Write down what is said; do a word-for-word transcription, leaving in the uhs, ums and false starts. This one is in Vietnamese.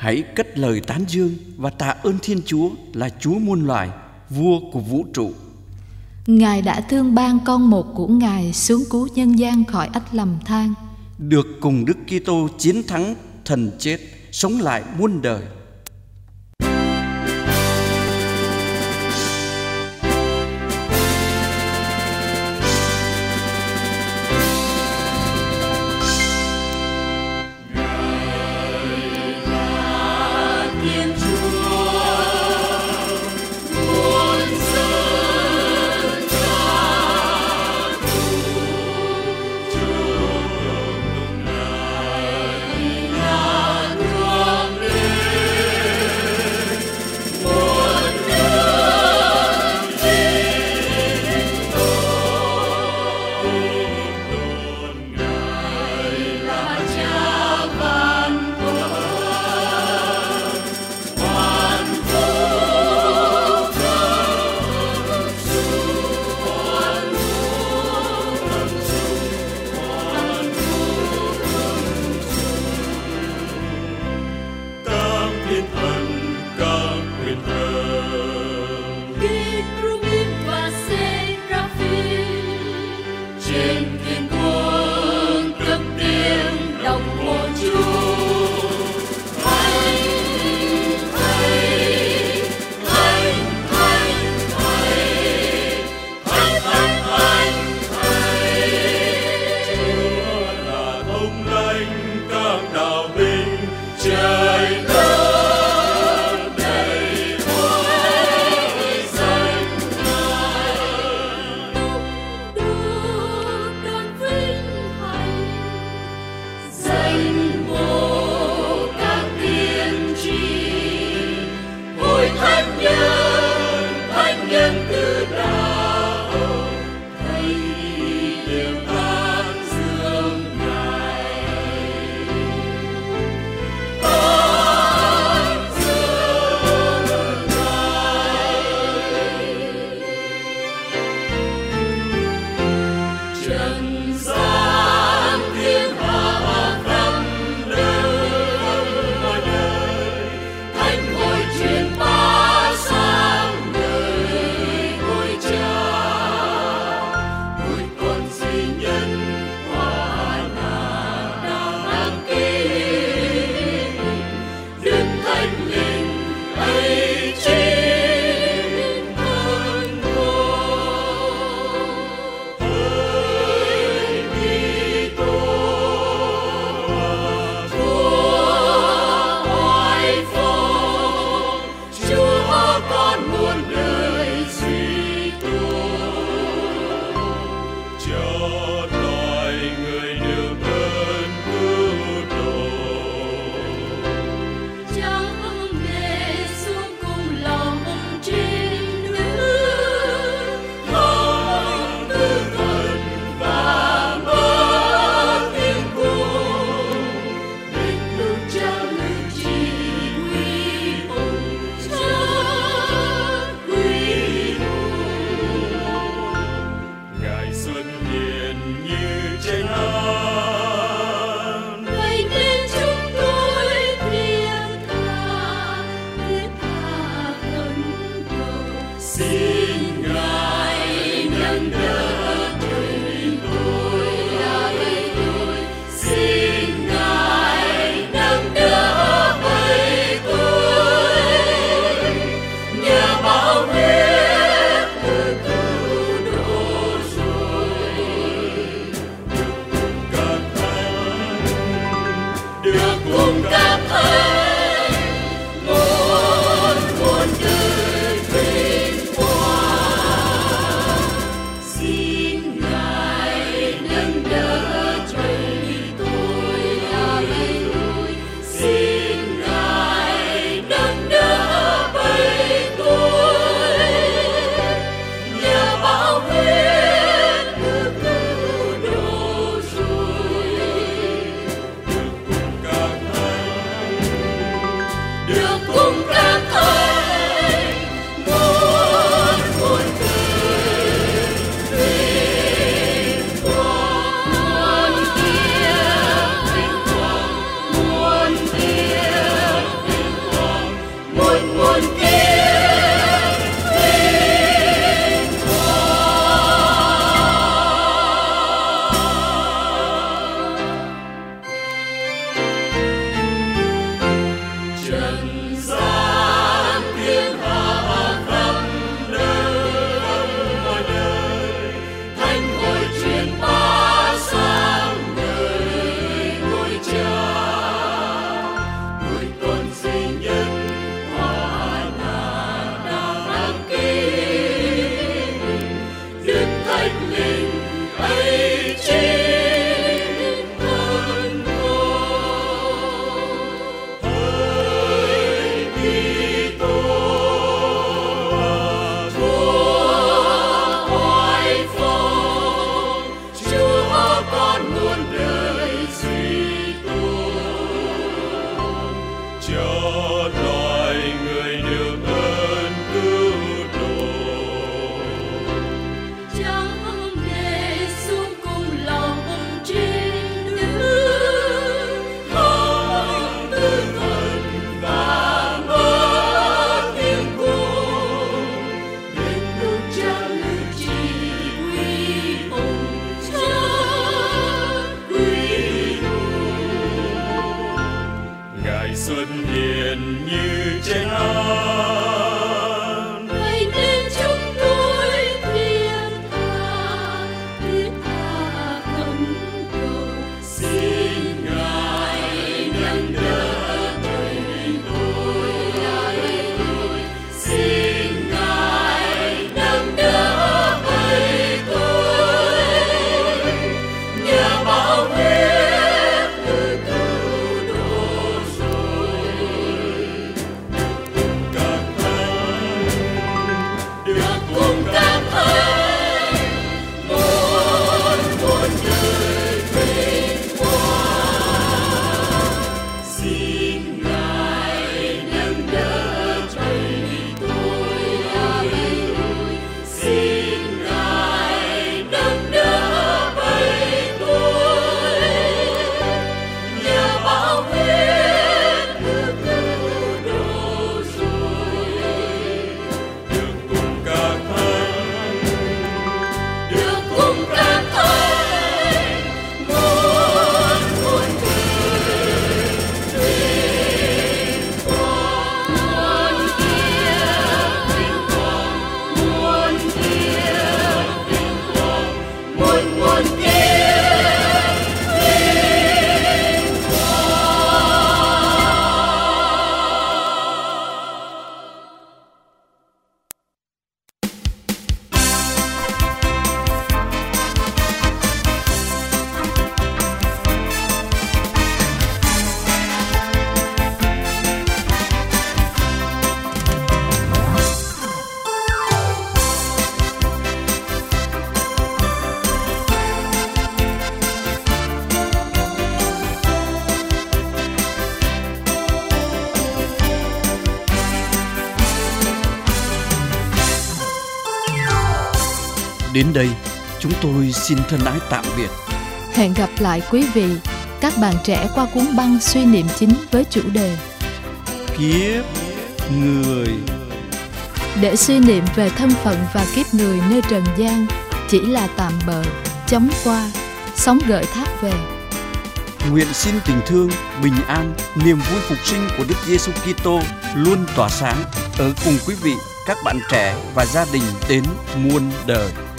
Hãy cất lời tán dương và tạ ơn Thiên Chúa là Chúa muôn loài, vua của vũ trụ. Ngài đã thương ban con một của Ngài xuống cứu nhân gian khỏi ách lầm than, được cùng Đức Kitô chiến thắng thần chết, sống lại muôn đời. cho loài người được ơn cứu độ. Chẳng để xuống cùng lòng trên nước, không tư thần và mơ tiếng cùng, đến lúc cha lưu chỉ quy hùng, cha quy hùng. Ngài xuất hiện như trên an, Vậy nên chúng tôi thiên tha, thiết tha khẩn cầu, xin Ngài nâng đỡ đời tôi lại tôi, xin Ngài nâng đỡ đời tôi, nhờ bảo vệ từ cứu độ rồi. các thánh Được cùng các thánh một muôn đời vinh quang, xin Ngài nâng đỡ trời tôi ơi tôi, xin Ngài nâng đỡ bầy tôi, nhờ bảo vệ từ cứu độ rồi. được cùng các thánh Được cùng các thánh muôn muôn đời vinh quang, muôn kia vinh quang, muôn kia vinh quang, muôn muôn kia vinh quang. Đến đây, chúng tôi xin thân ái tạm biệt. Hẹn gặp lại quý vị, các bạn trẻ qua cuốn băng suy niệm chính với chủ đề Kiếp người. để suy niệm về thân phận và kiếp người nơi trần gian chỉ là tạm bợ, chóng qua, sóng gợi thác về. Nguyện xin tình thương, bình an, niềm vui phục sinh của Đức Giêsu Kitô luôn tỏa sáng ở cùng quý vị, các bạn trẻ và gia đình đến muôn đời.